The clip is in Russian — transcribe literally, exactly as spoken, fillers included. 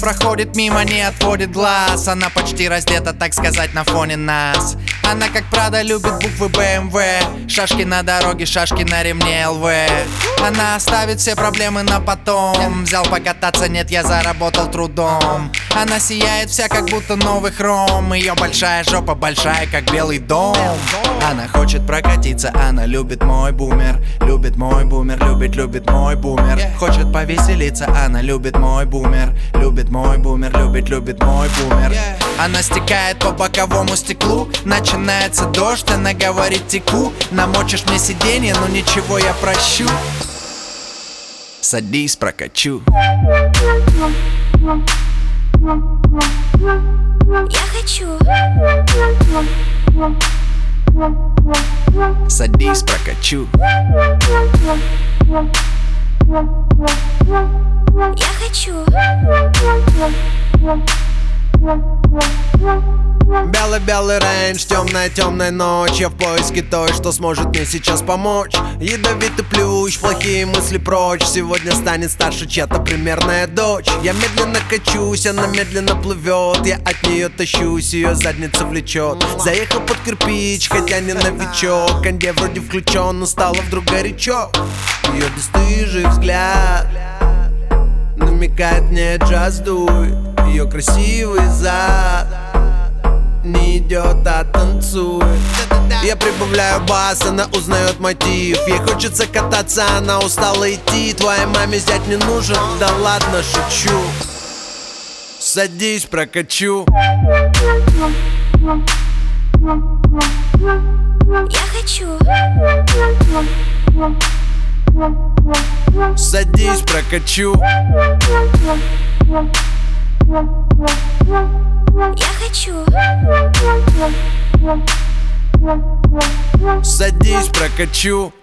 проходит мимо, не отводит глаз. Она почти раздета, так сказать, на фоне нас. Она, как Прада, любит буквы бэ эм вэ. Шашки на дороге, шашки на ремне эл вэ. Она оставит все проблемы на потом. Взял покататься, нет, я заработал трудом. Она сияет вся, как будто новый хром. Ее большая жопа большая, как Белый дом. Она хочет прокатиться, она любит мой бумер. Любит мой бумер, любит, любит мой бумер. Хочет повеселиться, она любит мой бумер. Любит мой бумер, любит, любит мой бумер. Она стекает по боковому стеклу. Начинается дождь, она говорит: теку. Намочишь мне сиденье, но ничего, я прощу. Садись, прокачу. Я хочу. Садись, прокачу. Я хочу. Белый-белый рейндж, темная-темная ночь. Я в поиске той, что сможет мне сейчас помочь. Ядовитый плющ, плохие мысли прочь. Сегодня станет старше чья-то примерная дочь. Я медленно качусь, она медленно плывет. Я от нее тащусь, ее задница влечет. Заехал под кирпич, хотя не новичок. Конде вроде включен, но стало вдруг горячо. Ее бесстыжий взгляд намекает мне, джаз дует. Ее красивый зад не идет, а танцует. Я прибавляю бас, она узнает мотив. Ей хочется кататься, она устала идти. Твоей маме зять не нужен, да ладно, шучу. Садись, прокачу. Я хочу. Садись, прокачу. Я хочу. Садись, прокачу.